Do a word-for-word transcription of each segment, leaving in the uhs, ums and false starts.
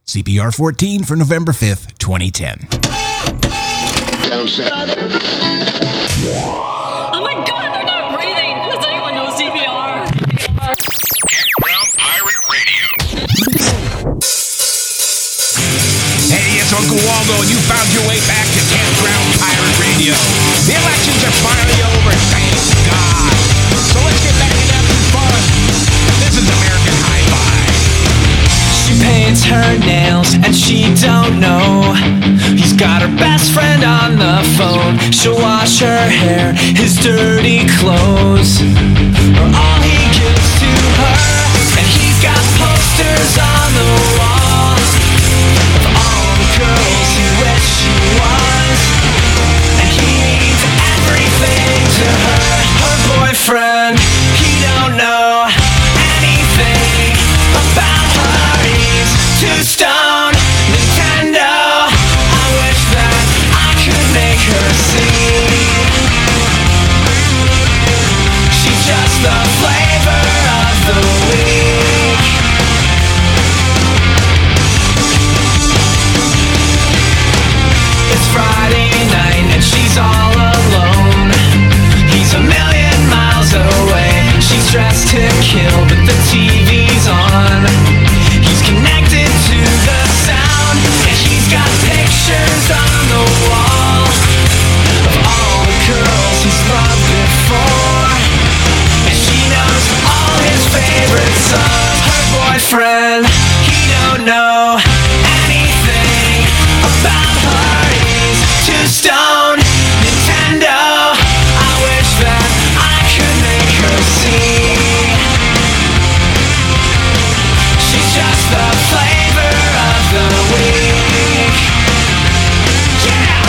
C P R fourteen for November fifth, twenty ten. Oh my god, they're not breathing! Does anyone know C P R? Campground Pirate Radio. Hey, it's Uncle Waldo, and you found your way back to Campground Pirate Radio. The elections are finally over, thank God. So let's get back to having fun. This is American Hi-Fi. She paints her nails and she don't know he's got her best friend on the phone. She'll wash her hair, his dirty clothes, or all he gives to her. And he's got posters on the wall of all the girls he wished she was. And he means everything to her. Her boyfriend, he don't know anything about her. He's too stoned. Nintendo, I wish that I could make her see. She's just the flavor of the week. It's Friday night and she's all alone. He's a million miles away. She's dressed to kill, but the T V's on. He's connected to the sound, and he's got pictures on the wall of all the girls he's loved before. And she knows all his favorite songs. Her boyfriend, he don't know anything about her. He's too stoned. Nintendo, I wish that I could make her see. She's just the flavor of the week. Yeah!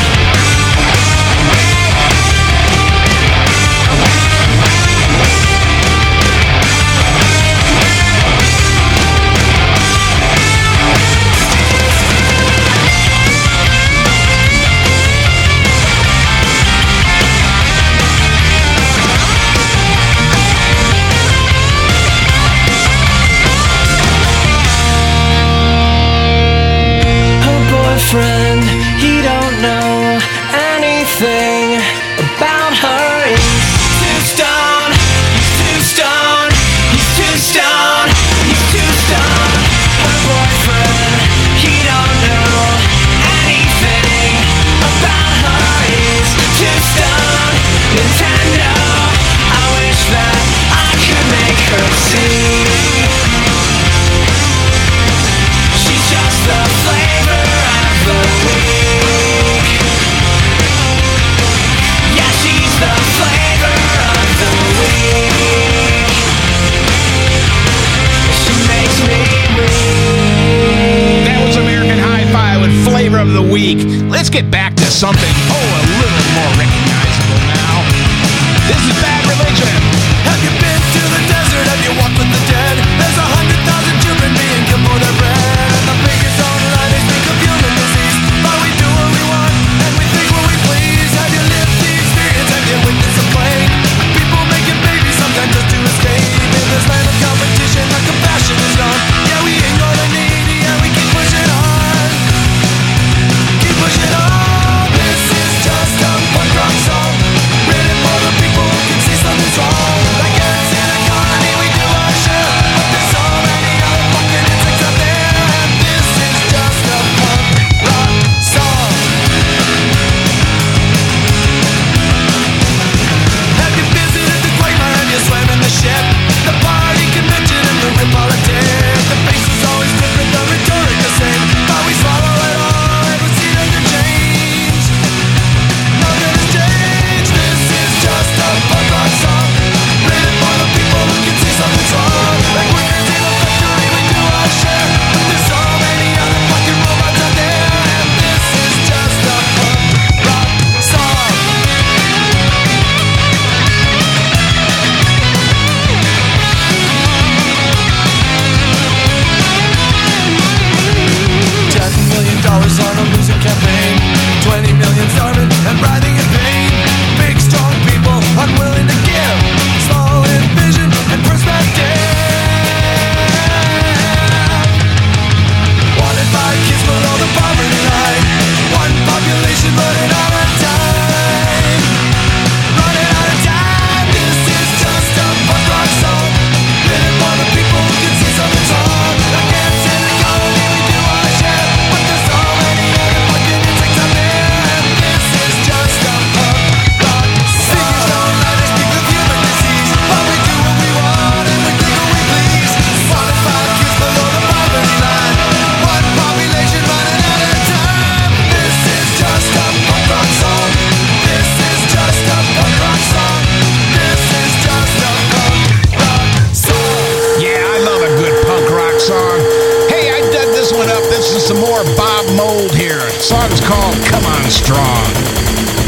Friend, he don't know anything about her. He's too stoned, he's too stoned, he's too stoned, he's too stoned. Her boyfriend, he don't know anything about her. He's too stoned. Nintendo, I wish that I could make her see. She's just the flavor of the week. Yeah, she's the flavor of the week. She makes me weak. That was American Hi-Fi with Flavor of the Week. Let's get back to something, oh, a little more recognizable now. This is Bad Religion. Have you been to the desert? Have you walked with the dead? There's a hundred thousand children being killed for their bread. And the figures online, they speak of human disease. But we do what we want, and we think what we please. Have you lived the experience? Have you witnessed a plague? People making babies sometimes just to escape. In this land of competition, the compassion is gone. Yeah, we ain't gonna need, yeah, we keep pushing on. Keep pushing on. This is just a punk rock song, written for the people who can see something's wrong. into some more Bob Mould here. The song's called Come On Strong.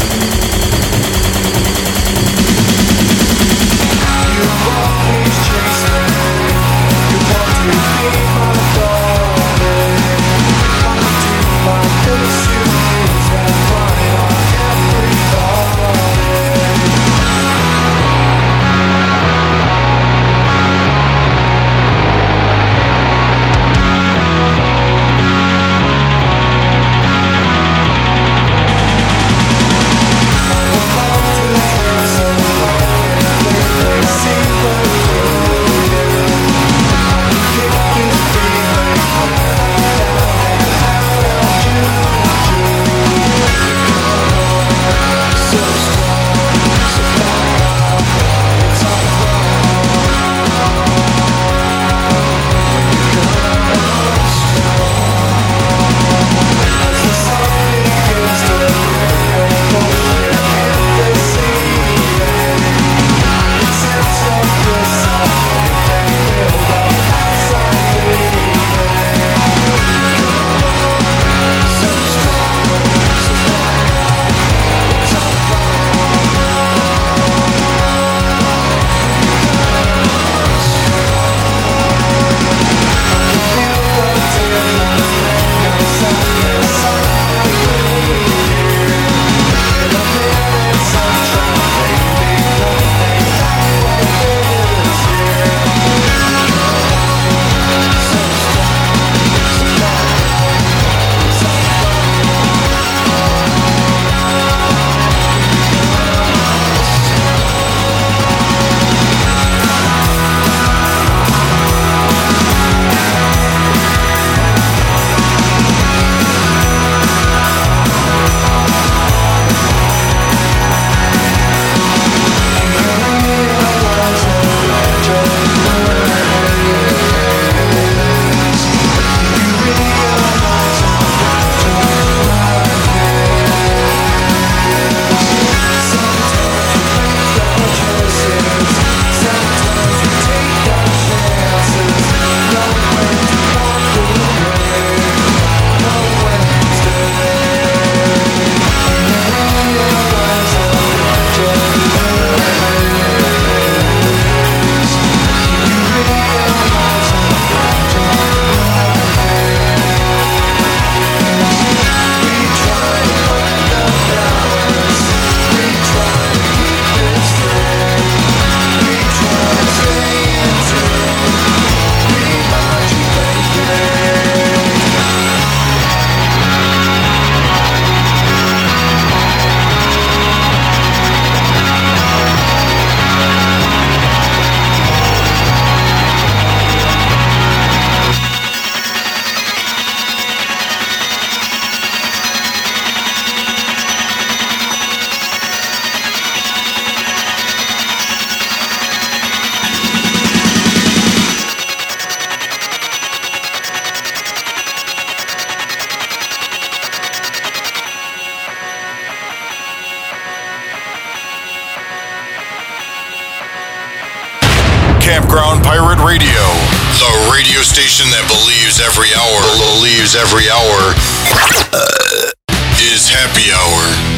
Campground Pirate Radio, the radio station that believes every hour, believes every hour uh, is happy hour.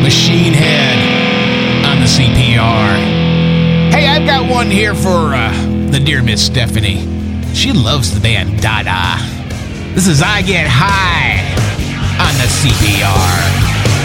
Machine Head on the C P R. Hey, I've got one here for uh, the dear Miss Stephanie. She loves the band Dada. This is I Get High on the C P R.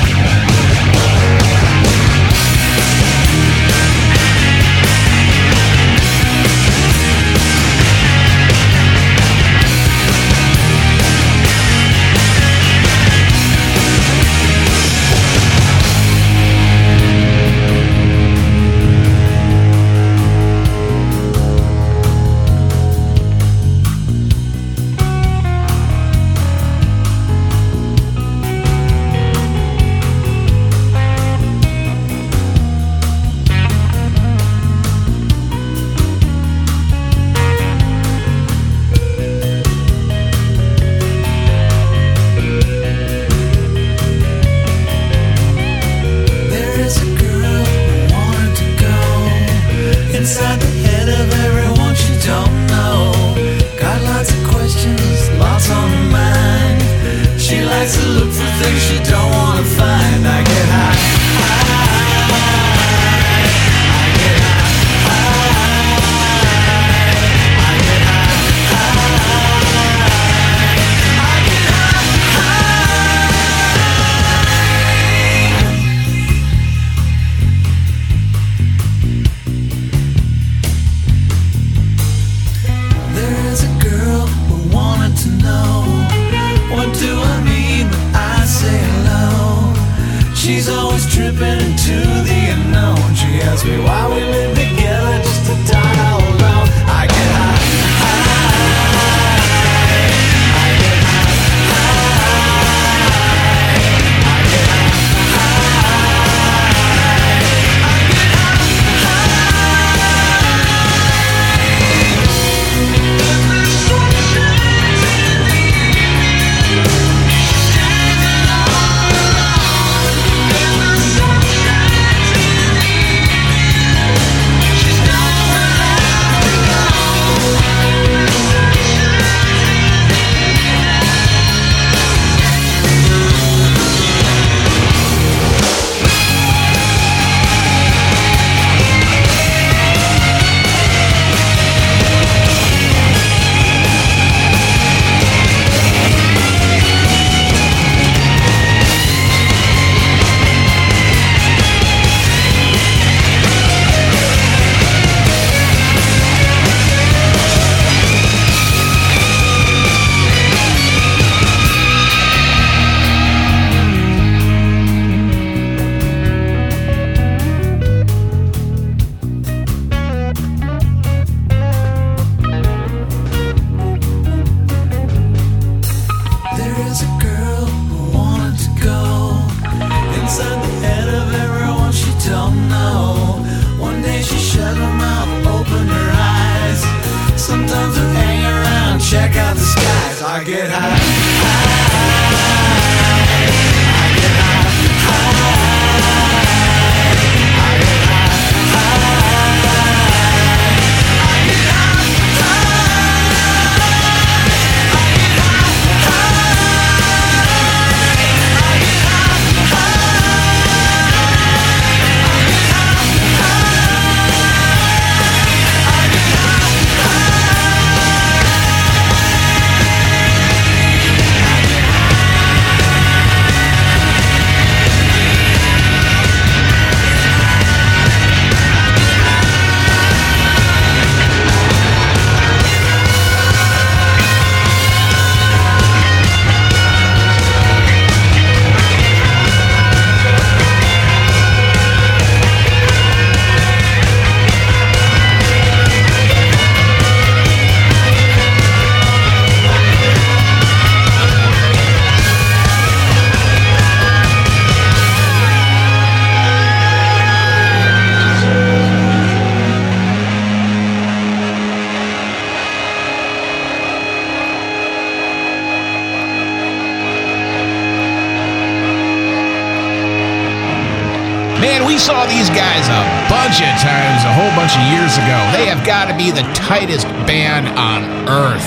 Man, we saw these guys a bunch of times a whole bunch of years ago. They have got to be the tightest band on Earth.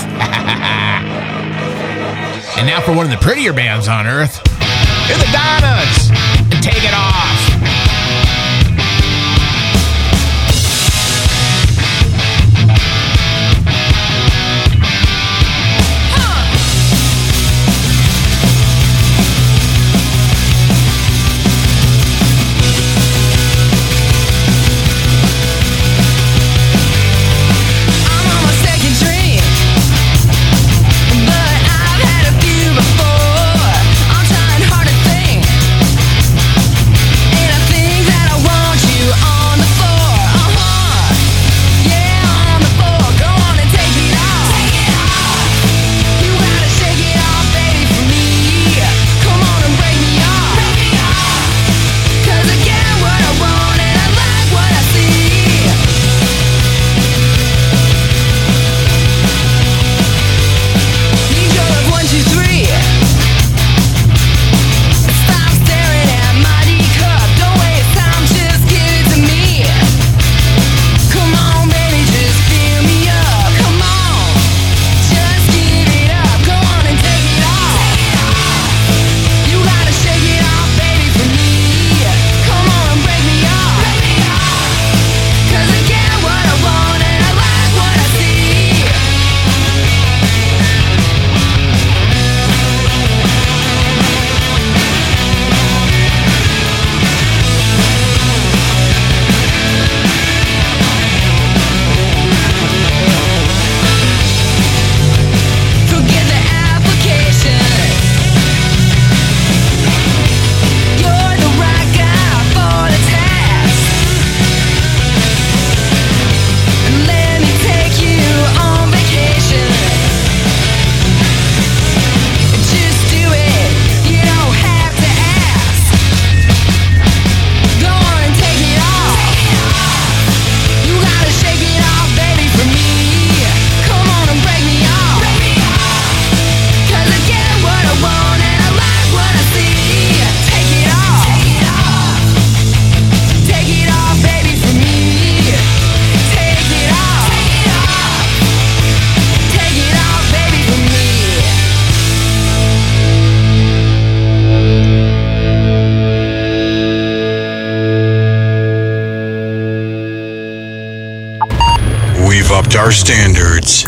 And now for one of the prettier bands on Earth, they're the Donnas. and take it off. Our standards.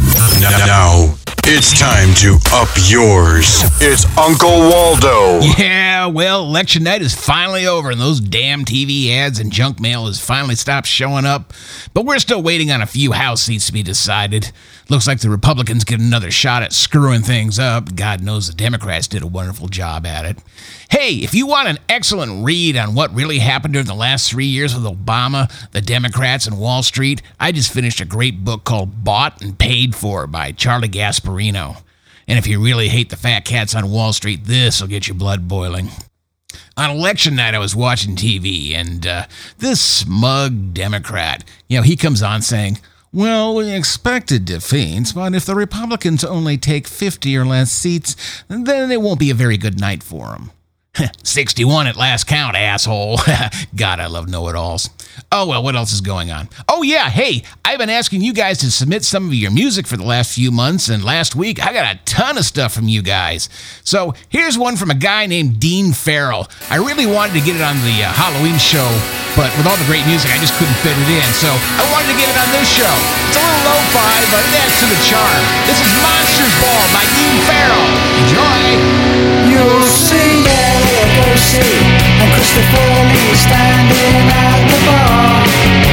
Now, it's time to up yours. It's Uncle Waldo. Yeah, well, election night is finally over, and those damn T V ads and junk mail has finally stopped showing up. But we're still waiting on a few House seats to be decided. Looks like the Republicans get another shot at screwing things up. God knows the Democrats did a wonderful job at it. Hey, if you want an excellent read on what really happened during the last three years with Obama, the Democrats, and Wall Street, I just finished a great book called Bought and Paid For by Charlie Gasparino. And if you really hate the fat cats on Wall Street, this will get your blood boiling. On election night, I was watching T V, and uh, this smug Democrat, you know, he comes on saying, well, we expected defeats, but if the Republicans only take fifty or less seats, then it won't be a very good night for them. sixty-one at last count, asshole. God, I love know-it-alls. Oh, well, what else is going on? Oh, yeah, hey, I've been asking you guys to submit some of your music for the last few months, and last week I got a ton of stuff from you guys. So here's one from a guy named Dean Farrell. I really wanted to get it on the uh, Halloween show, but with all the great music, I just couldn't fit it in, so I wanted to get it on this show. It's a little lo-fi, but it adds to the charm. This is Monsters Ball by Dean Farrell. Enjoy! You'll see Elliot Lucy and Christopher Lee standing at the bar.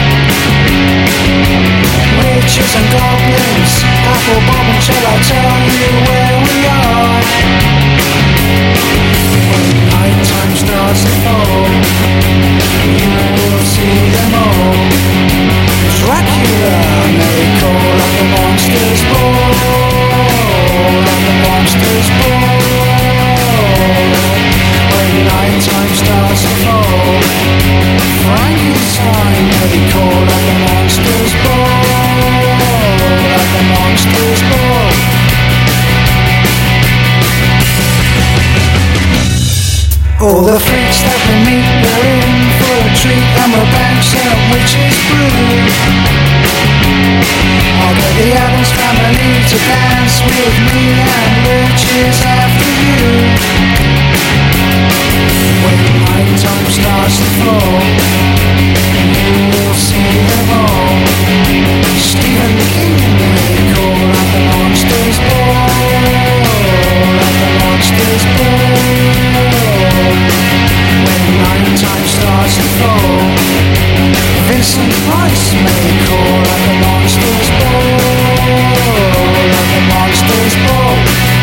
Witches and goblins, apple bob, and shall I tell you where we are? When night time starts to fall, you will see them all. Dracula may call on the monsters ball, on the monsters ball. When night time starts to fall, Frankenstein may call at the monsters ball, at the monsters ball. All the freaks that we meet, they're in for a treat, and we're bouncing up witches' brew. I'll get the Addams Family to dance with me, and witches after you. When night fall, you will see them all. Stephen King may call at the monster's ball, at the monster's ball. When night time starts to fall, Vincent Price may call at the monster's ball, at the monster's ball.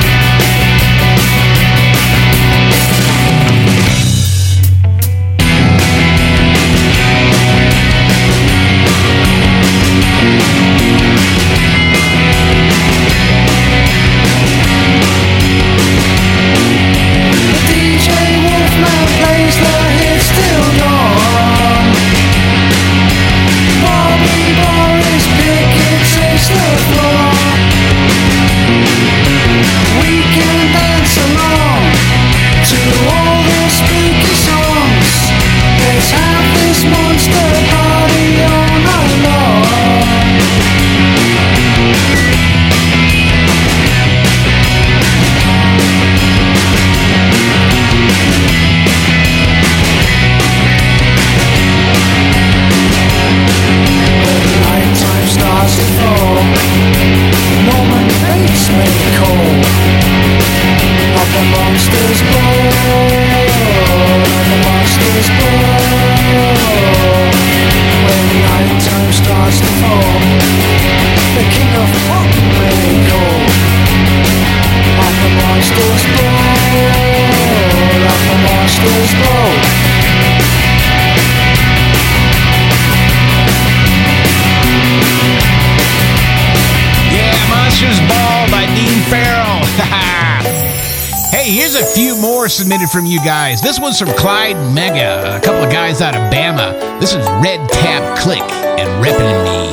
Submitted from you guys. This one's from Clyde Mega, a couple of guys out of Bama. This is Red Tab Click and Reppin' Me.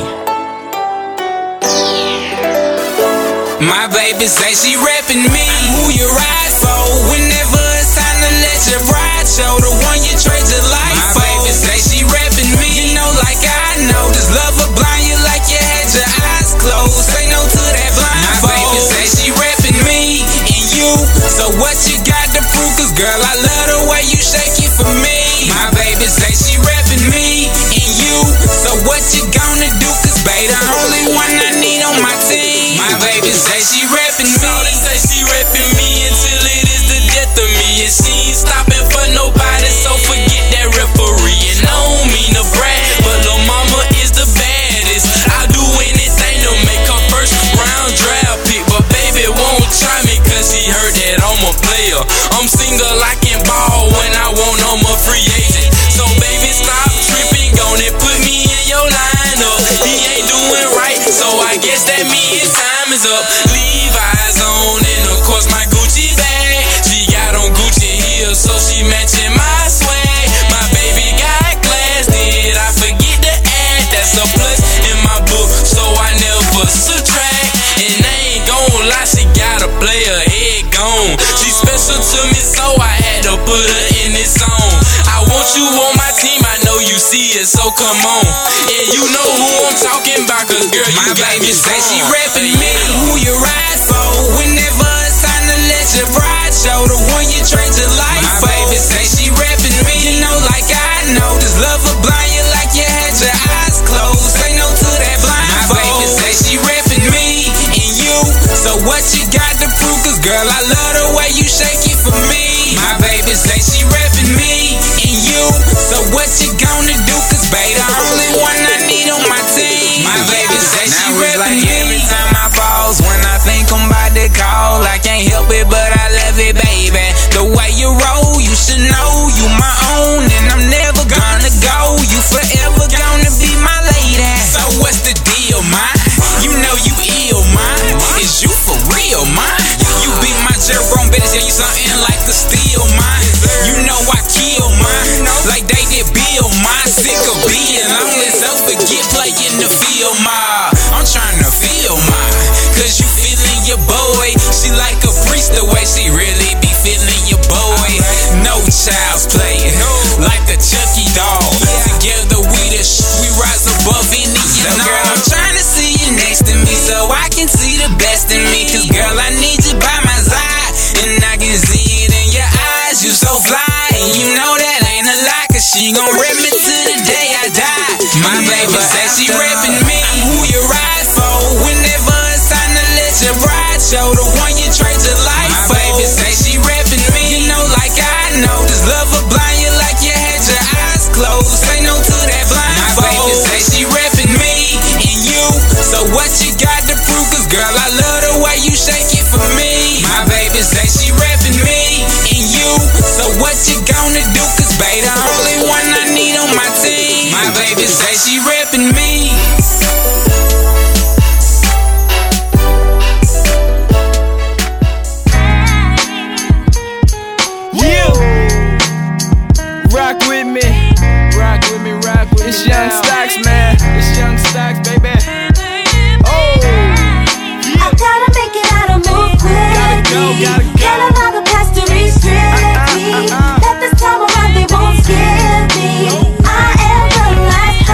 My baby say she reppin' me. I'm who you ride for whenever it's time to let your ride show. The one you trade your life My for. My baby say she reppin' me. You know like I know this love will blind you like you had your eyes closed. Say no to that blindfold. My baby say she reppin' me and you. So what you got to prove? Cause girl, I love the way you shake it for me. My baby say she reppin' me and you. So what you gonna do? Cause babe, the only one I need on my team. My baby say she reppin' me. Shorty say she reppin' me until it is the death of me. And she ain't stopping for nobody, so forget that referee. And I don't mean to brag, but lil' mama is the baddest. I'll do anything to make her first round draft pick. But baby won't try me cause she heard that I'm a player. I'm single, I can ball when I want, I'm a free agent. So baby stop tripping, gonna put me in your lineup. He ain't doing right, so I guess that means time is up. Levi's on and of course my Gucci bag. She got on Gucci heels, so she matching my swag. My baby got class, did I forget to add? That's a plus in my book, so I never subtract. And I ain't gon' lie, she got a player head gone. She special to me, so I had to put her in this song. I want you on my team, I know you see it, so come on. And you know who I'm talking about, cause girl, you my got baby me say she reppin' me. Who you ride for whenever it's time to let your pride show. The one you trade your life my for. My baby say she reppin' me. You know like I know this love will blind you like you had your eyes closed. Say no to that blindfold. My baby say she reppin' me and you. So what you got to prove? Cause girl, I love the way you shake it for me. My baby say she reppin' me and you. So what you gonna do? Cause babe, the only one I need on my team. My baby say she reppin' like me. Every time I pause, when I think I'm about to call, I can't help it, but I love it, baby. The way you roll, you should know you my own, and I'm never gonna go. You forever gonna be my lady. So what's the deal, man? You know you ill, man. Is you for real, man? You be my Jerome Bettis, yeah, you something like a steel, man. You know I kill, man. Like they did Bill, man. Sick of being lonely, so forget playing the field, man. I'm trying to feel, man. Cause you feeling your boy. She like a priest the way she really be feeling your boy. No child's play, like a Chucky doll. Together we the sh- we rise above any you know. Girl, I'm trying to see you next to me so I can see the best in me. Cause girl, I need you by my side, and I can see the one you trade your life for. My baby say she reppin' me, you know, like I know. This love will blind you like you had your eyes closed. Say no to that blindfold. My baby say she reppin' me and you. So what you got to prove? Cause girl, I love the way you shake it for me. My baby say she reppin' me and you. So what you gonna do? Cause baby, the only one I need on my team. My baby say she reppin' me. Rock with me, rock with me, rock with it's me. It's Young Stocks, man. It's Young Stocks, baby. Oh, yeah. I gotta make it out of move quickly. Gotta go, gotta go. Can't allow the past to restrict me. Uh, uh, uh, uh. That this time around they won't skip me. Nope. I am the last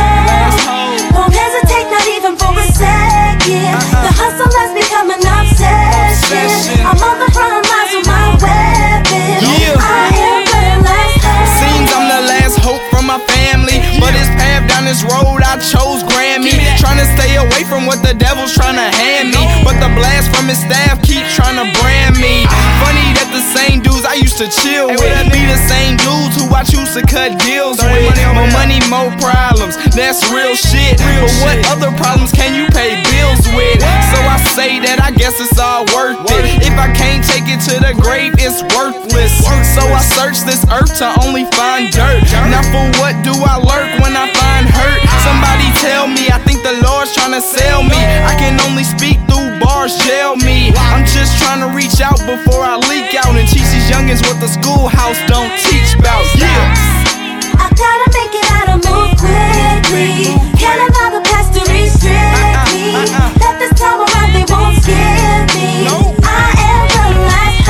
hoe. Won't hesitate, not even for a second. Uh, uh. The hustle has become an obsession. obsession. I'm on the front lines with my weapon. Yeah. I am the last hoe. Seems I'm the last hope from my family, but this path down this road I chose Grammy. Trying to stay away from what the devil's trying to hand me, but the blast from his staff keep trying to brand me. Funny that the same dudes I used to chill with be the same dudes who I choose to cut deals with. More money, more problems, that's real shit. But what other problems can you pay bills with? So I say that I guess it's all worth it. If I can't take it to the grave, it's worthless. So I search this earth to only find dirt. Now for what do I lurk when I find hurt? Somebody tell me, I think the Lord's trying to sell me. I can only speak through bars, jail me. I'm just trying to reach out before I leak out and teach these youngins what the schoolhouse don't teach about. Yeah. I gotta make it out of move quickly. Can't allow the past to restrict me. That this time around they won't skip me. I am the last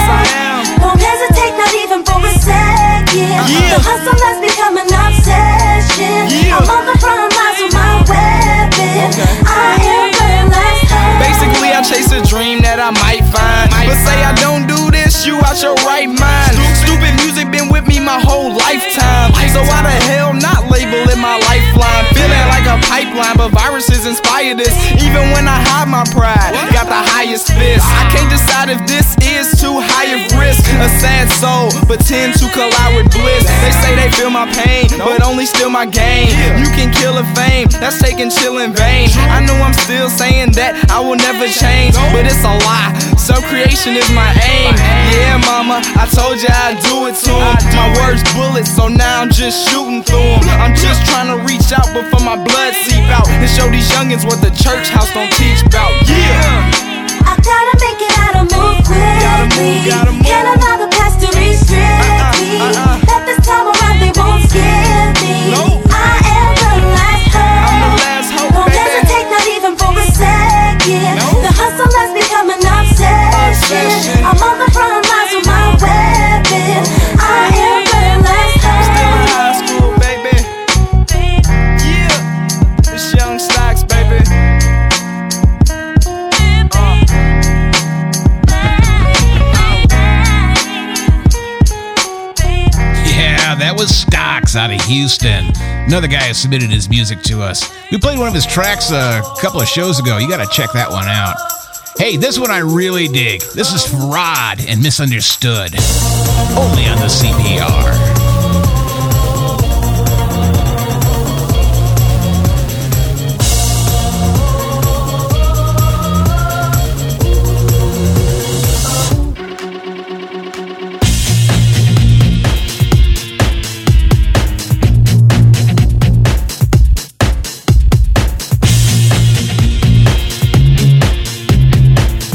hoe. Won't hesitate, not even for a second. The hustle has become an obsession. I'm on the front lines with my weapon. I am the last hoe. Basically, I chase a dream that I might find, but say I don't do this, you out your right mind. Stupid music been with me my whole lifetime, so why the hell not label it my lifeline? Feeling like a pipeline, but viruses inspire this. Even when I hide my pride, got the highest fist. I can't decide if this is too high of risk. A sad soul, but tend to collide with bliss. They say they feel my pain, but only steal my game. You can kill a fame, that's taking chill in vain. I know I'm still saying that I will never change, but it's a lie. Self-creation is my aim. Yeah, mama, I told you I'd do it to him. My words bullets, so now I'm just shooting through them. I'm just trying to reach out before my blood seep out and show these youngins what the church house don't teach about. Yeah. I gotta make it out of move quickly. Gotta move, gotta move. Can't allow the past to restrict me. Uh, uh, uh. That this time around they won't skip me. Nope. I am the last hoe. I'm the last hope, Won't baby. hesitate, not even for a second. Nope. The hustle has become an obsession. Obsession. I'm on the front lines with my weapon. I am the last hoe. Still in high school, baby. Yeah, it's Young Stocks, baby. Yeah, that was Stocks out of Houston. Another guy who submitted his music to us. We played one of his tracks a couple of shows ago. You got to check that one out. Hey, this one I really dig. This is Rod and Misunderstood. Only on the C P R.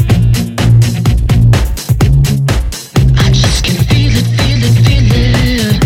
I just can feel it, feel it, feel it.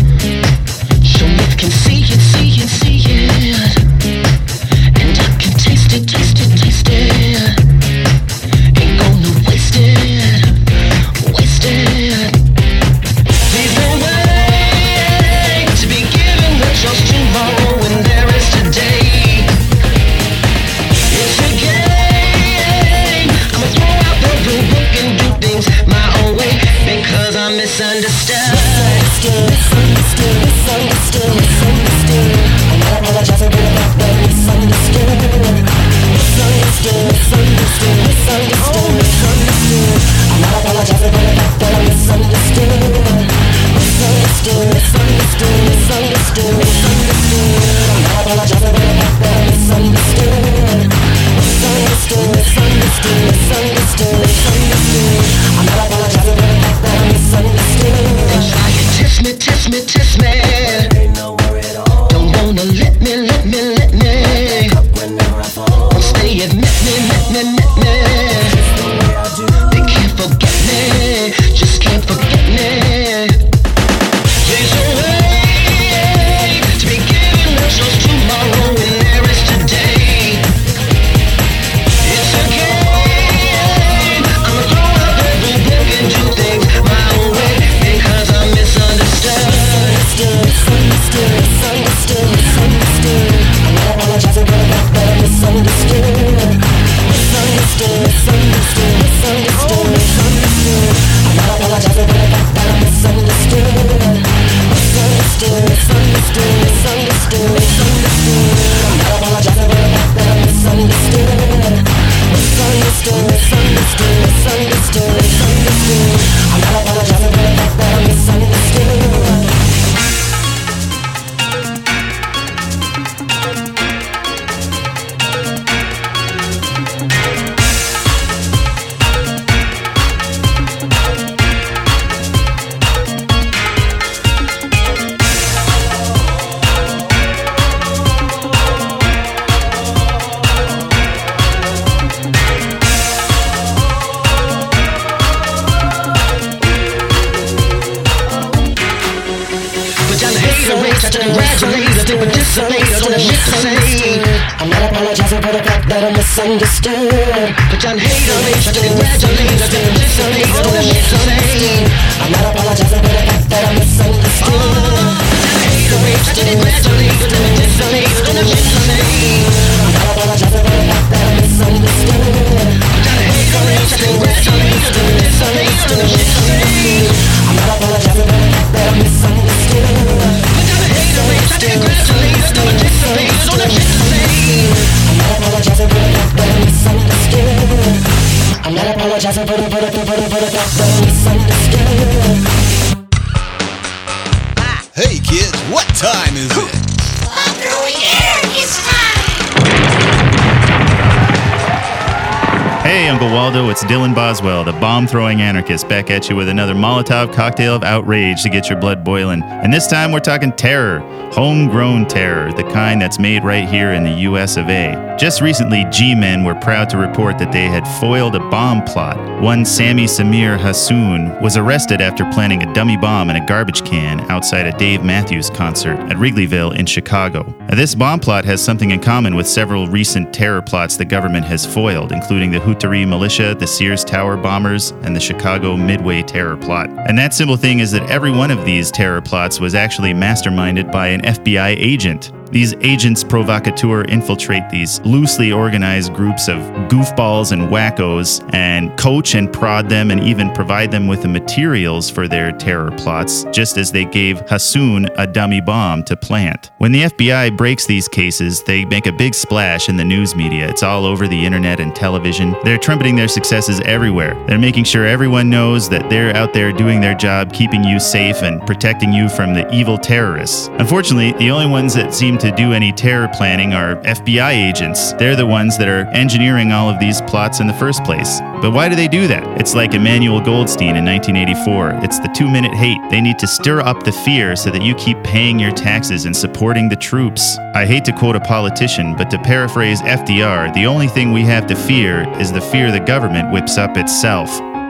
misunderstood. I'm not apologizing for the fact that I'm misunderstood. But John hater me, try to congratulate us in misunderstood. I'm not apologizing for the fact that I'm misunderstood. Hater me, try to congratulate us in misunderstood. I'm not apologizing for the fact that I'm misunderstood. John hater me, try to congratulate us in misunderstood. I'm not apologizing for the fact that I'm misunderstood. I'm not apologizing for the fact that I'm misunderstood. I'm not apologizing for the for the for the for the fact that I'm misunderstood. Hey kids, what time is it? Hey, Uncle Waldo, it's Dylan Boswell, the bomb-throwing anarchist, back at you with another Molotov cocktail of outrage to get your blood boiling. And this time we're talking terror. Homegrown terror, the kind that's made right here in the U S of A. Just recently, G-men were proud to report that they had foiled a bomb plot. One Sami Samir Hassoun was arrested after planting a dummy bomb in a garbage can outside a Dave Matthews concert at Wrigleyville in Chicago. Now, this bomb plot has something in common with several recent terror plots the government has foiled, including the Houthi militia, the Sears Tower bombers, and the Chicago Midway terror plot. And that simple thing is that every one of these terror plots was actually masterminded by an F B I agent. These agents provocateur infiltrate these loosely organized groups of goofballs and wackos and coach and prod them and even provide them with the materials for their terror plots, just as they gave Hassoun a dummy bomb to plant. When the F B I breaks these cases, they make a big splash in the news media. It's all over the internet and television. They're trumpeting their successes everywhere. They're making sure everyone knows that they're out there doing their job, keeping you safe and protecting you from the evil terrorists. Unfortunately, the only ones that seem to do any terror planning are F B I agents. They're the ones that are engineering all of these plots in the first place. But why do they do that? It's like Emmanuel Goldstein in nineteen eighty-four. It's the two-minute hate. They need to stir up the fear so that you keep paying your taxes and supporting the troops. I hate to quote a politician, but to paraphrase F D R, the only thing we have to fear is the fear the government whips up itself.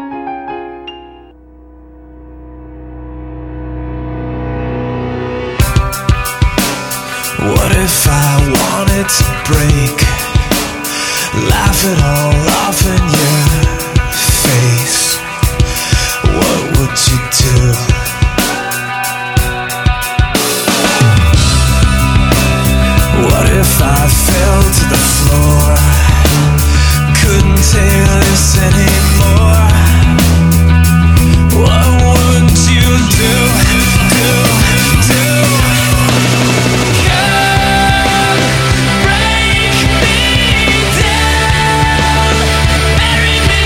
What if I wanted to break, laugh it all off in your face? What would you do? What if I fell to the floor, couldn't take this anymore? What would you do, do, do? Break me down, bury me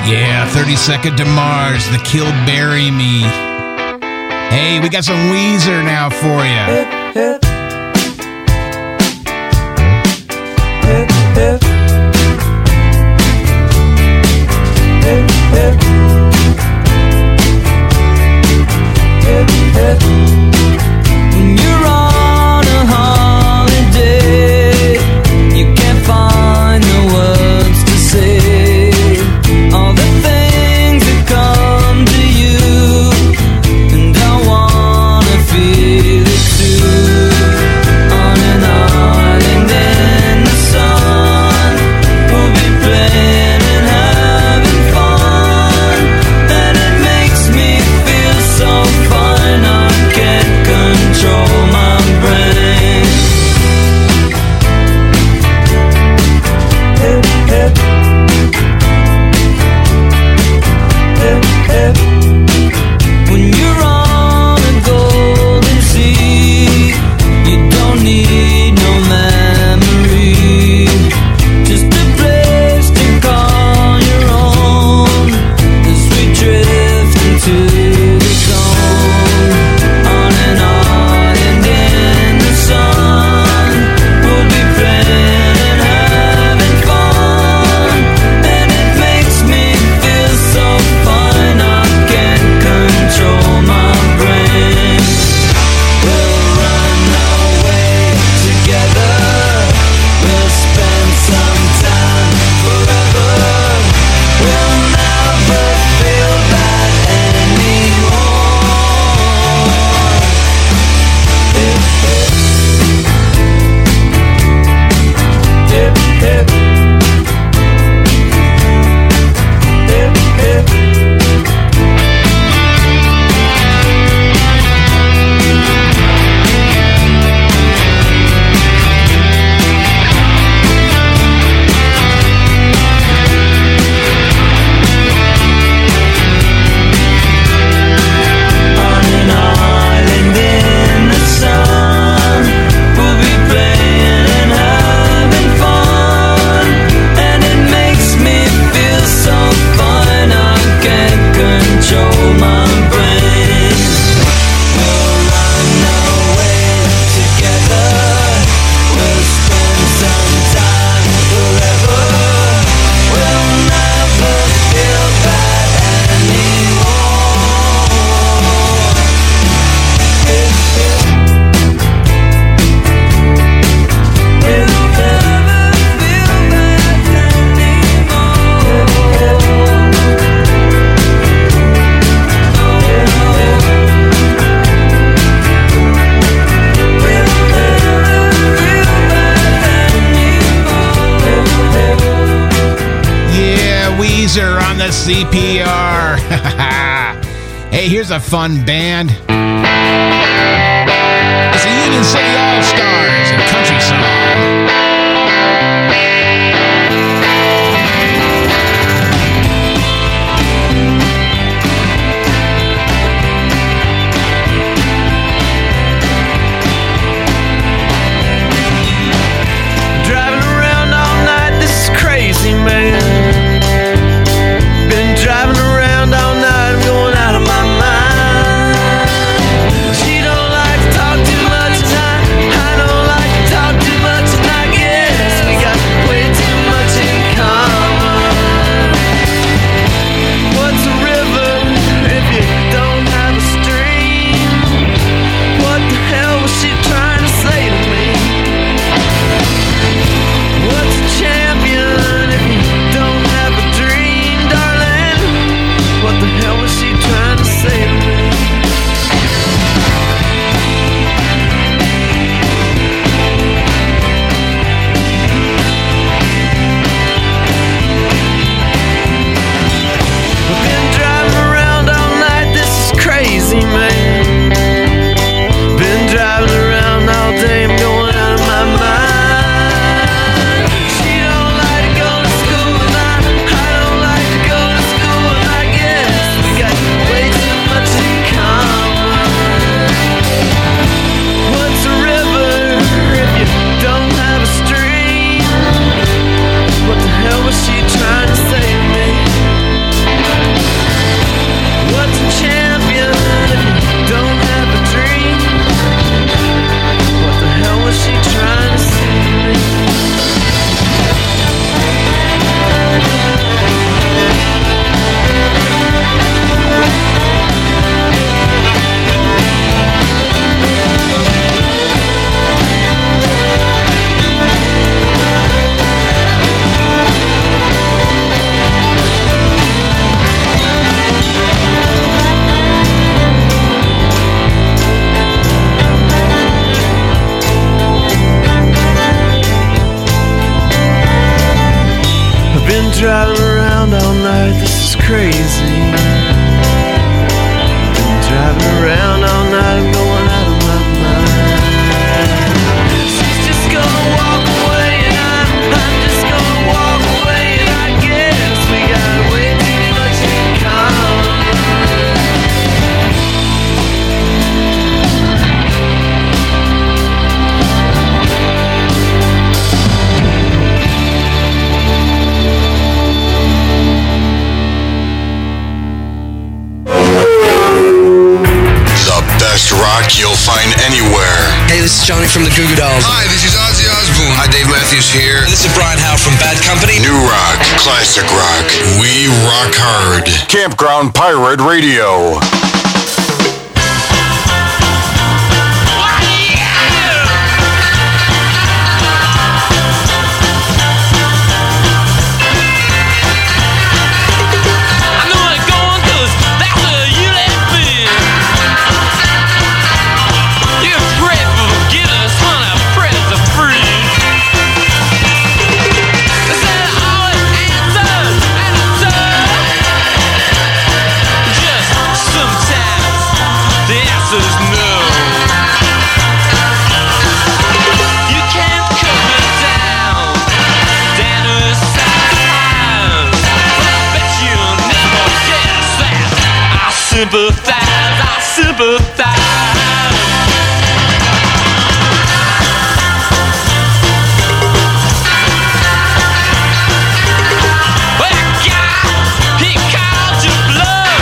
Yeah, thirty Second to Mars, The Kill Bury Me. Hey, we got some Weezer now for you. Hip, hip, hip. Hip, hip. Hip, hip. When you're on a holiday, you can't find the words to say all the things that come to you, and I wanna feel it too. On an island in the sun, we'll be playing and having fun, and it makes me feel so fine I can't control my brain. Hip, hip. Hip, hip. When you're on a golden sea, you don't need no memory, just a place to call your own as we drift into the zone. On an island in the sun, we'll be playing and having fun, and it makes me feel so fine I can't control my brain. We'll run away together, we'll spend some time forever, we'll never feel bad anymore. Hip, hip. Hip, hip. Hip, hip. On an island in the sun, we'll be playing and having fun, and it makes me feel so fine I can't control my brain. We'll run away together, we'll spend some time forever, we'll never feel bad anymore. Hip, hip. We'll never feel bad Yeah, Weezer on the C P R. Hey, here's a fun band. It's the Union City All-Stars, a country song. Driving around all night, this is crazy, man. Been driving around all night, I'm going out of my mind. She don't like to talk too much, and I, I don't like to talk too much. driving around all night, this is crazy. Been driving around all night, I'm going out of my mind. She's just gonna walk away and I'm, I'm just gonna walk away, and I guess we got way too much in common. Best rock you'll find anywhere. Hey, this is Johnny from the Goo Goo Dolls. Hi, this is Ozzy Osbourne. Hi, Dave Matthews here. This is Brian Howe from Bad Company. New rock, classic rock. We rock hard. Campground Pirate Radio. Sympathize, I sympathize. Well, God, he called your bluff.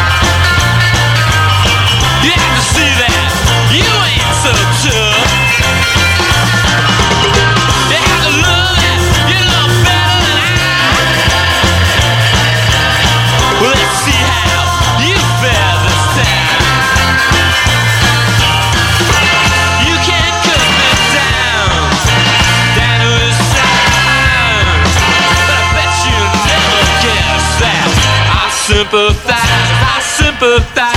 You have to see that you ain't so tough. You have to love that you love better than I. Well, let's see how you fare this time. You can't cut me down, down to a size, but I bet you never guess that I sympathize, I sympathize.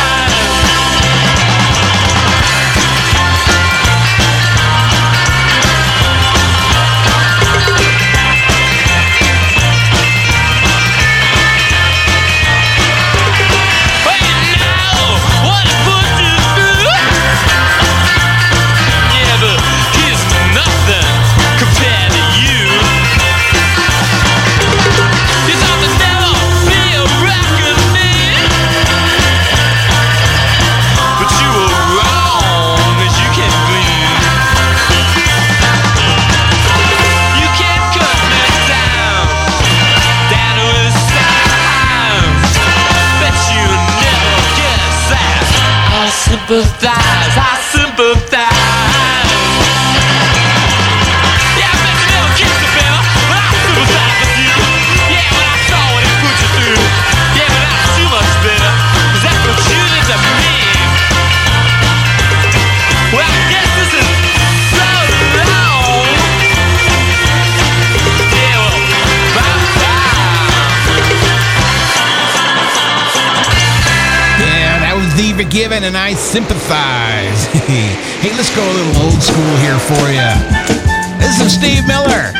Sympathize, I sympathize. Yeah, I bet you never kissed a fella, but I sympathize with you. Yeah, when I saw what it put you through. Yeah, but that's too much better, 'cause that's what you did to me. Well, I guess this is so long. Yeah, well, bye-bye. Yeah, that was The Forgiven, and I sympathize. Hey, let's go a little old school here for you. This is Steve Miller.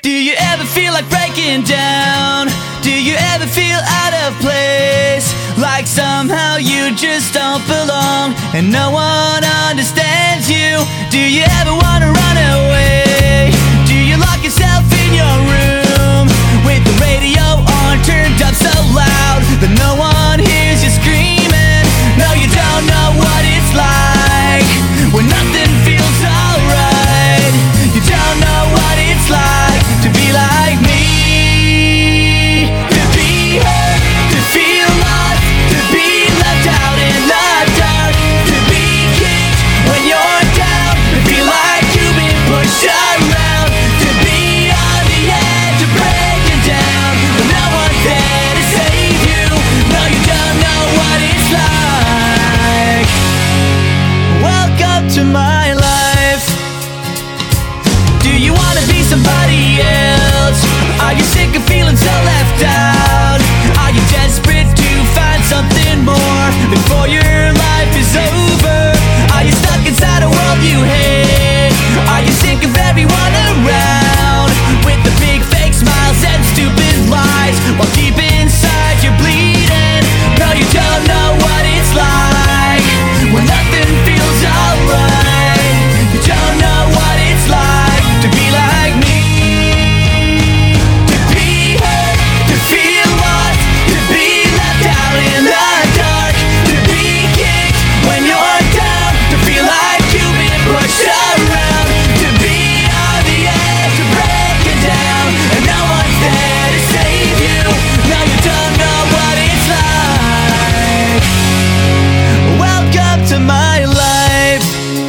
Do you ever feel like breaking down? Do you ever feel out of place? Like somehow you just don't belong and no one understands you? Do you ever wanna run away? Do you lock yourself in your room with the radio on turned up so loud that no one hears you screaming? No, you don't know what it's like when nothing feels alright. You don't know what it's like to be like me. To be hurt, to feel lost, to be left out in the dark, to be kicked when you're down, to feel like you've been pushed around, to be on the edge of breaking down, but no one's there to save you. No, you don't know what it's like. Welcome to my life. Do you wanna be somebody else? Are you sick of feeling so left out? Are you desperate to find something more before your life is over? Are you stuck inside a world you hate? Are you sick of everyone around with the big fake smiles and stupid lies while deep inside you're bleeding? No, you don't know what it's like when nothing feels alright. You don't know what it's like to be like me. To be hurt, to feel lost, to be left out in the dark, to be kicked when you're down, to feel like you've been pushed around, to be on the edge of breaking down, and no one's there to save you. No, you don't know what it's like. Welcome to my life.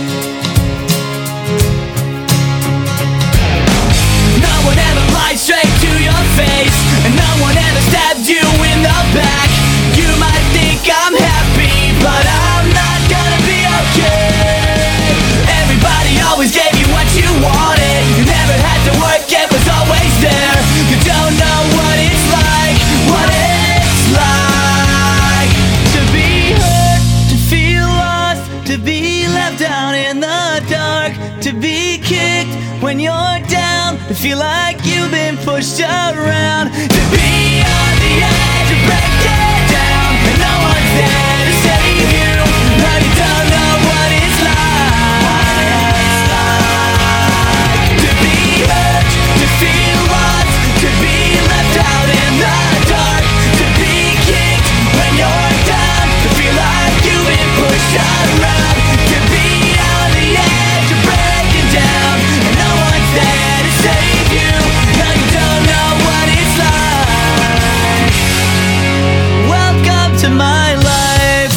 No one ever lied straight to your face, and no one ever stabbed you in the back. You might think I'm happy, but I'm not gonna be okay. Everybody always gave you what you wanted. You never had to work, it was always there. You don't know what it's like, what it's like to be hurt, to feel lost, to be left out in the dark, to be kicked when you're down, to feel like you've been pushed around, to be on the edge of breaking down, and no one's there to save you. No, you don't know what it's like to be hurt, to feel lost, to be left out in the dark, to be kicked when you're down, to feel like you've been pushed around, to be on the edge of breaking down, and no one's there to save you. No, you don't know what it's like. Welcome to my life.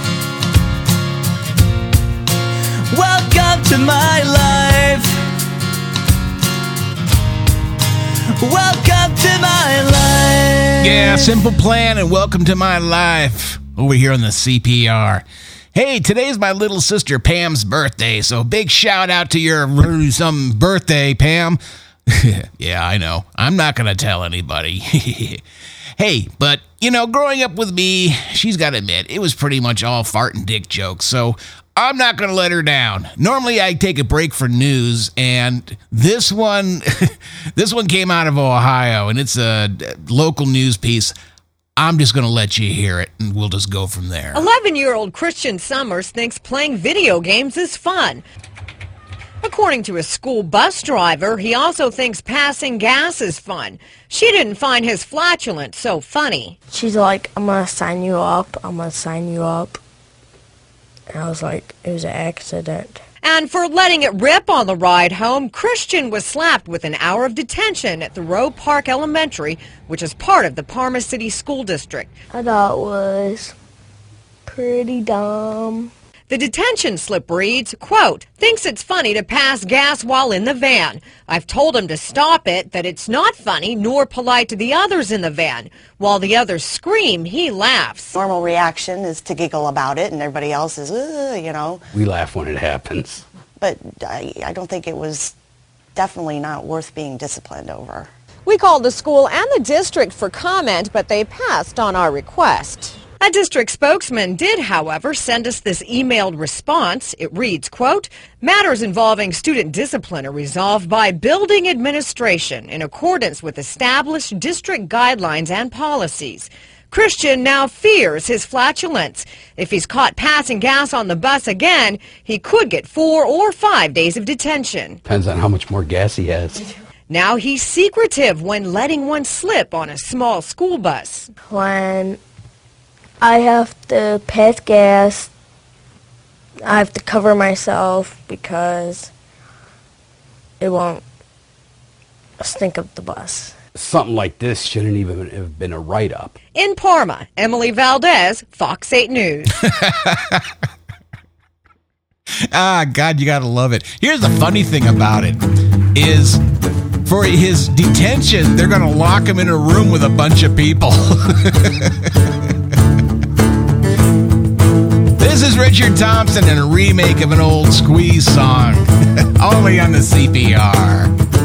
Welcome to my life. Welcome to my life. Yeah, Simple Plan and Welcome to My Life over here on the C P R. Hey, today's my little sister Pam's birthday, so big shout out to your some birthday, Pam. Yeah, I know. I'm not going to tell anybody. Hey, but, you know, growing up with me, she's got to admit, it was pretty much all fart and dick jokes, so I'm not going to let her down. Normally, I take a break for news, and this one, this one came out of Ohio, and it's a local news piece. I'm just going to let you hear it, and we'll just go from there. eleven-year-old Christian Summers thinks playing video games is fun. According to a school bus driver, he also thinks passing gas is fun. She didn't find his flatulence so funny. She's like, I'm going to sign you up. I'm going to sign you up. And I was like, it was an accident. And for letting it rip on the ride home, Christian was slapped with an hour of detention at the Roe Park Elementary, which is part of the Parma City School District. I thought it was pretty dumb. The detention slip reads, quote, thinks it's funny to pass gas while in the van. I've told him to stop it, that it's not funny nor polite to the others in the van. While the others scream, he laughs. Normal reaction is to giggle about it, and everybody else is, Ugh, you know. We laugh when it happens. But I, I don't think it was definitely not worth being disciplined over. We called the school and the district for comment, but they passed on our request. A district spokesman did, however, send us this emailed response. It reads, quote, matters involving student discipline are resolved by building administration in accordance with established district guidelines and policies. Christian now fears his flatulence. If he's caught passing gas on the bus again, he could get four or five days of detention. Depends on how much more gas he has. Now he's secretive when letting one slip on a small school bus. When I have to pass gas, I have to cover myself because it won't stink up the bus. Something like this shouldn't even have been a write-up. In Parma, Emily Valdez, Fox eight News. Ah, God, you gotta love it. Here's the funny thing about it is for his detention, they're gonna lock him in a room with a bunch of people. This is Richard Thompson in a remake of an old Squeeze song, only on the C P R.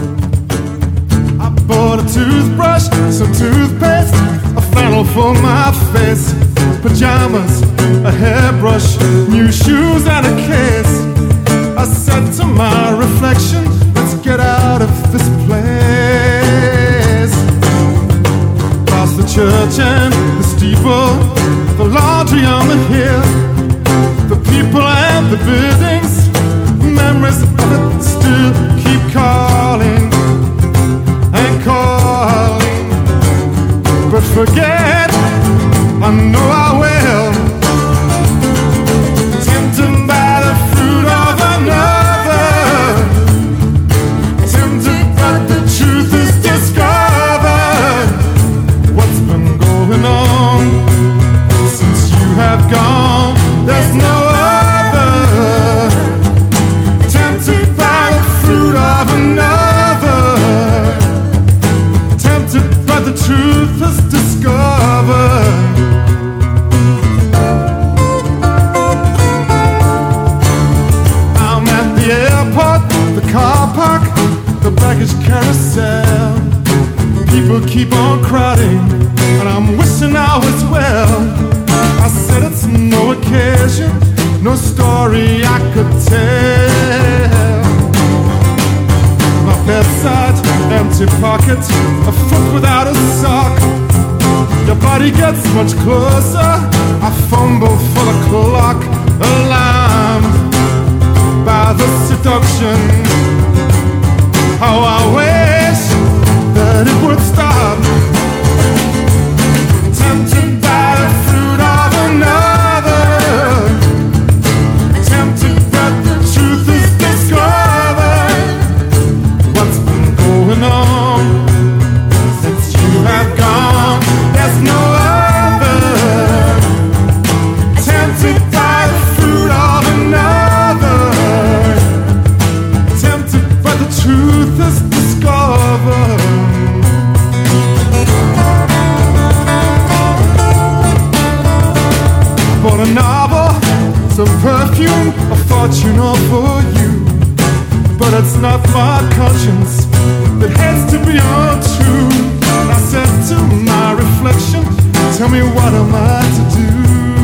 I bought a toothbrush, some toothpaste, a flannel for my face, pajamas, a hairbrush, new shoes and a case. I said to my reflection, let's get out of this place. Past the church and the steeple, the laundry on the hill, the people and the buildings, memories of it still keep calling and calling. But forget, I know I will. Tempted by the fruit of another, tempted but the truth is discovered. What's been going on since you have gone? There's no other. Tempted by the fruit of another, tempted but the truth is discovered. I'm at the airport, the car park, the baggage carousel. People keep on crowding, and I'm wishing I was well. I said it's no occasion, no story I could tell. My bedside, empty pocket, a foot without a sock. Your body gets much closer, I fumble for the clock, alarmed by the seduction. How I wish that it would stop. Tempted by the fruit of another, tempted but the truth is discovered. What's been going on since you have gone? There's no other. Tempted by the fruit of another, tempted but the truth is discovered. For a novel, some perfume, a fortune all for you. But it's not my conscience that has to be untrue. And I said to my reflection, tell me what am I to do?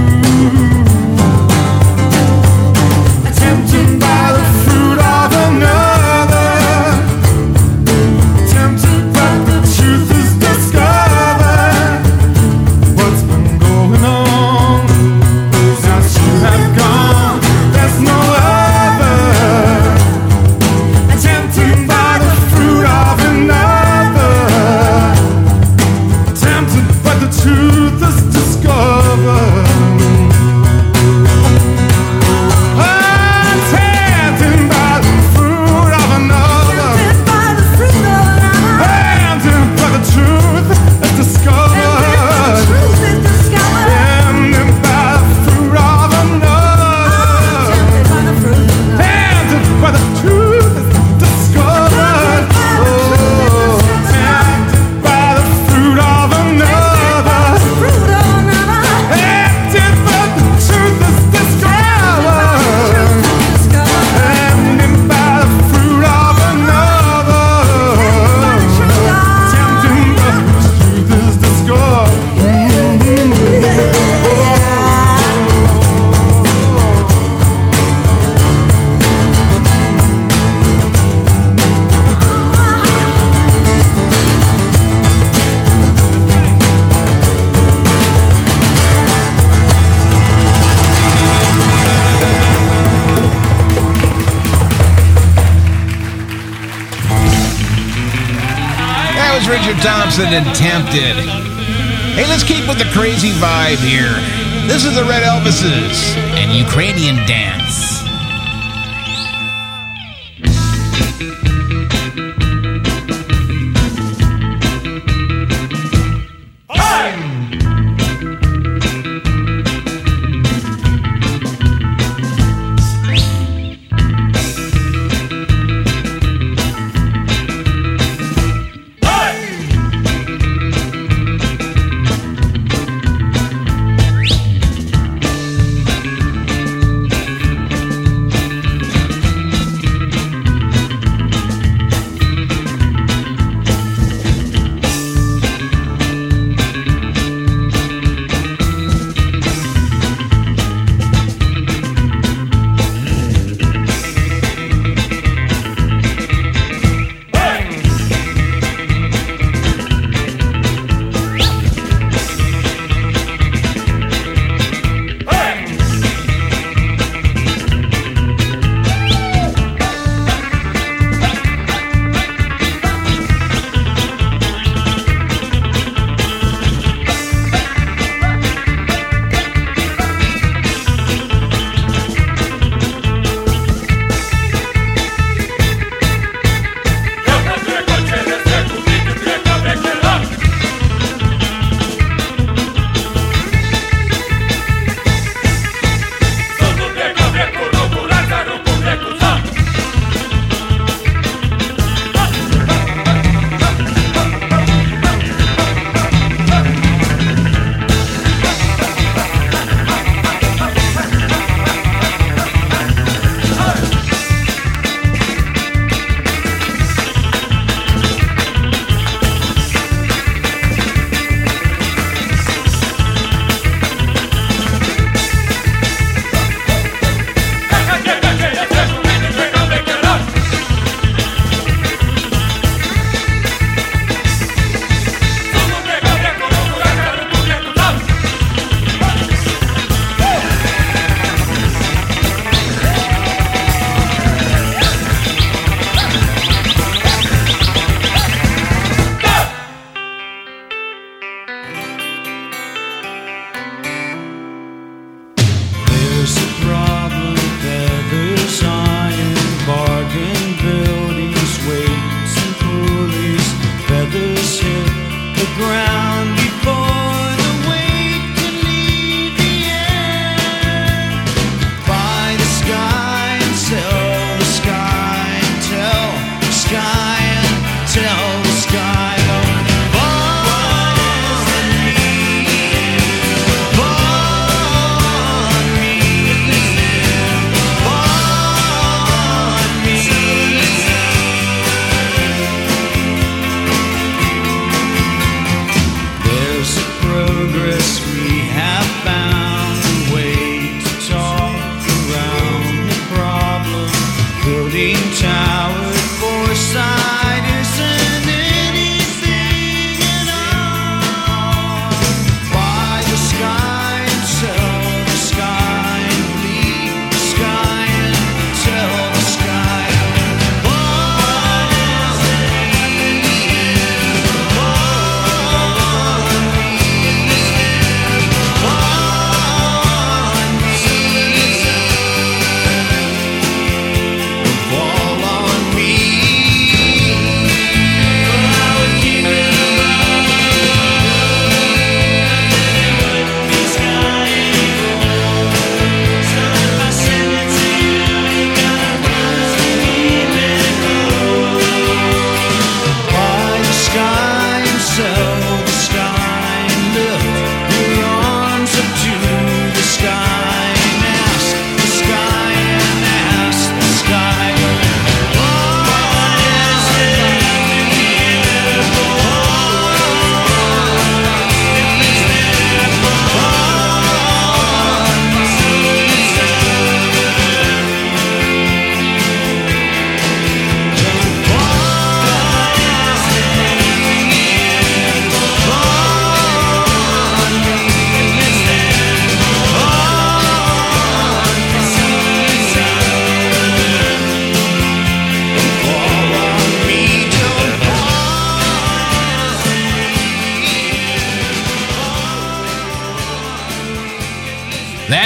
Tempted by the fruit of another, tempted but the truth is discovered. What's been going on? You have gone, there's no other. Tempted by the fruit of another, tempted but the truth is discovered. was Richard Thompson and Tempted. Hey, let's keep with the crazy vibe here. This is the Red Elvises and Ukrainian Dance.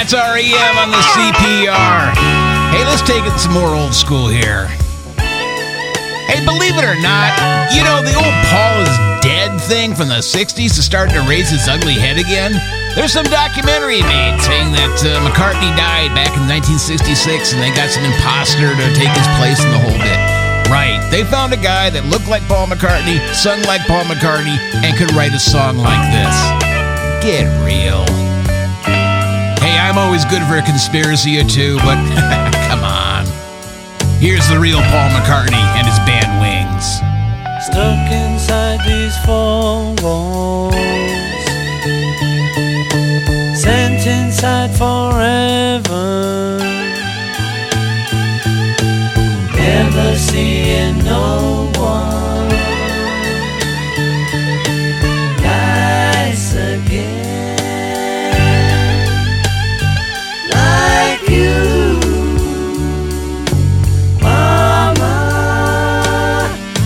That's R E M on the C P R. Hey, let's take it some more old school here. Hey, believe it or not, you know, the old Paul is dead thing from the sixties is starting to raise its ugly head again. There's some documentary made saying that uh, McCartney died back in nineteen sixty-six and they got some imposter to take his place in the whole bit. Right, they found a guy that looked like Paul McCartney, sung like Paul McCartney, and could write a song like this. Get real. Hey, I'm always good for a conspiracy or two, but come on. Here's the real Paul McCartney and his band Wings. Stuck inside these four walls, sent inside forever, never seeing no one nice again like you. Mama,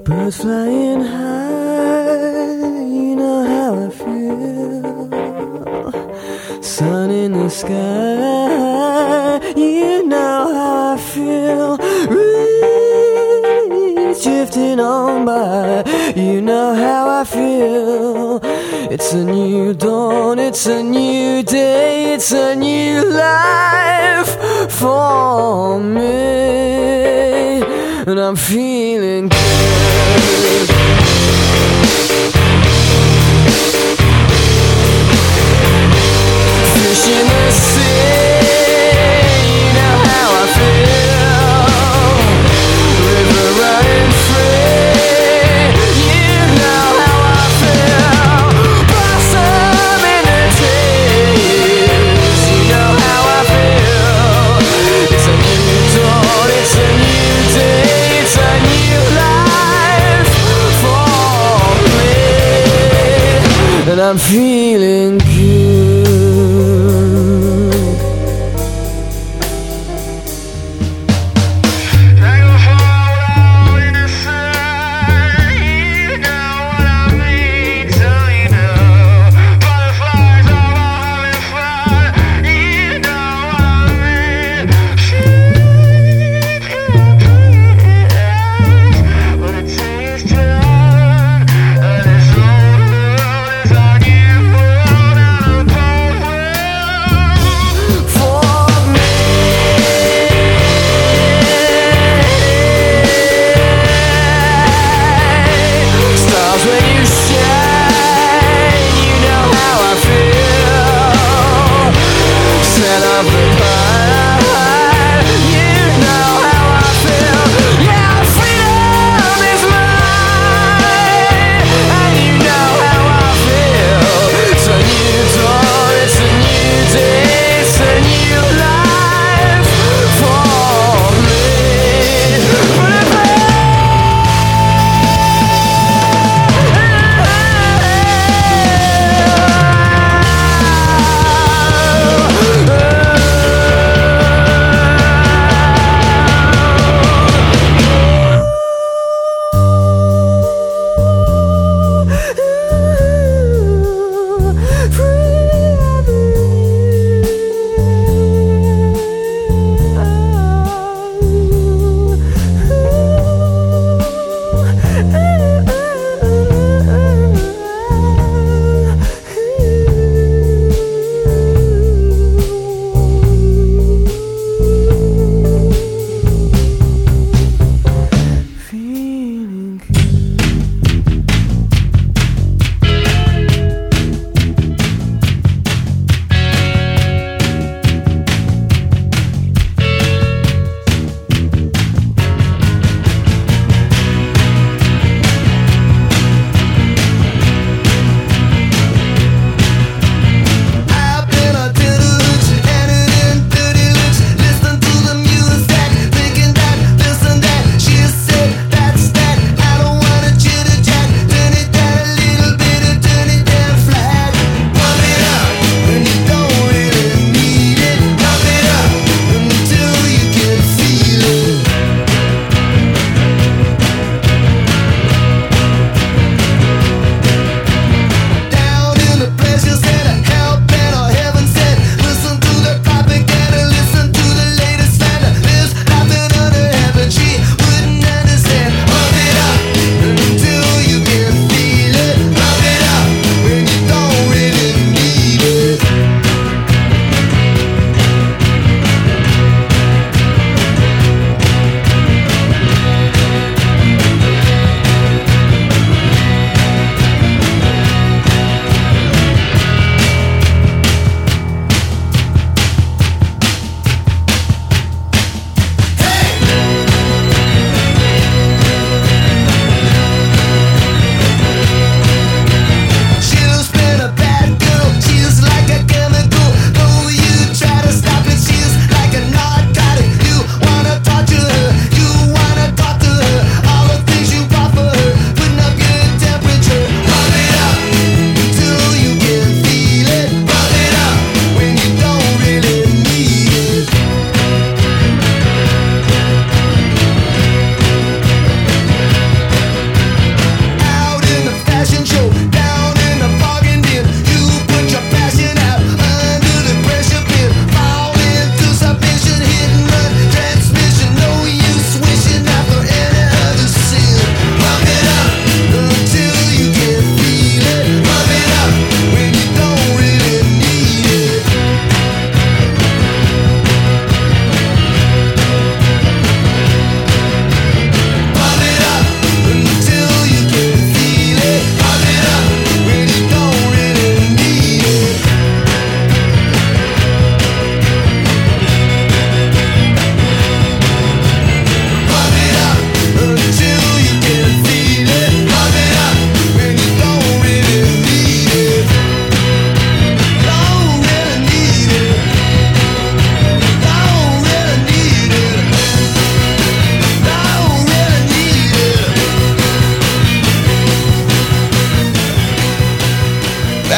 Birds flying high, you know how I feel. Sun in the sky, you know how I feel. Reeds drifting on by, you know how I feel. It's a new dawn, it's a new day, it's a new life for me. And I'm feeling good. Fish in the sea, you know how I feel. River running free, you know how I feel. Blossom in the trees, you know how I feel. It's a new dawn, it's a new day, it's a new life for me. And I'm feeling good. It's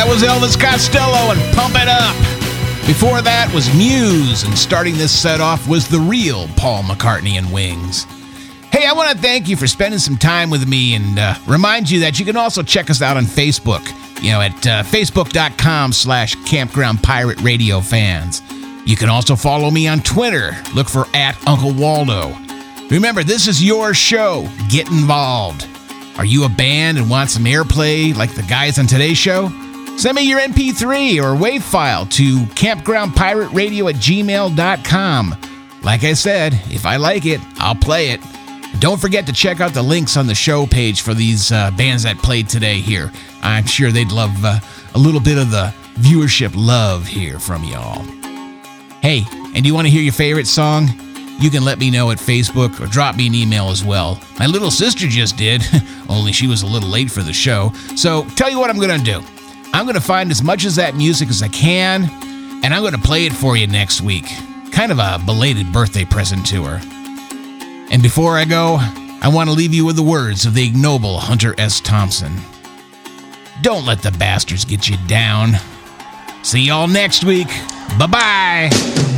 That was Elvis Costello and Pump It Up. Before that was Muse, and starting this set off was the real Paul McCartney and Wings. Hey, I want to thank you for spending some time with me and uh, remind you that you can also check us out on Facebook, you know, at uh, facebook.com slash Campground Pirate Radio Fans. You can also follow me on Twitter. Look for at Uncle Waldo. Remember, this is your show. Get involved. Are you a band and want some airplay like the guys on today's show? Send me your M P three or WAV file to campground pirate radio at gmail dot com. Like I said, if I like it, I'll play it. Don't forget to check out the links on the show page for these uh, bands that played today here. I'm sure they'd love uh, a little bit of the viewership love here from y'all. Hey, and do you want to hear your favorite song? You can let me know at Facebook or drop me an email as well. My little sister just did, only she was a little late for the show. So tell you what I'm going to do. I'm going to find as much of that music as I can, and I'm going to play it for you next week. Kind of a belated birthday present to her. And before I go, I want to leave you with the words of the ignoble Hunter S. Thompson. Don't let the bastards get you down. See y'all next week. Bye-bye.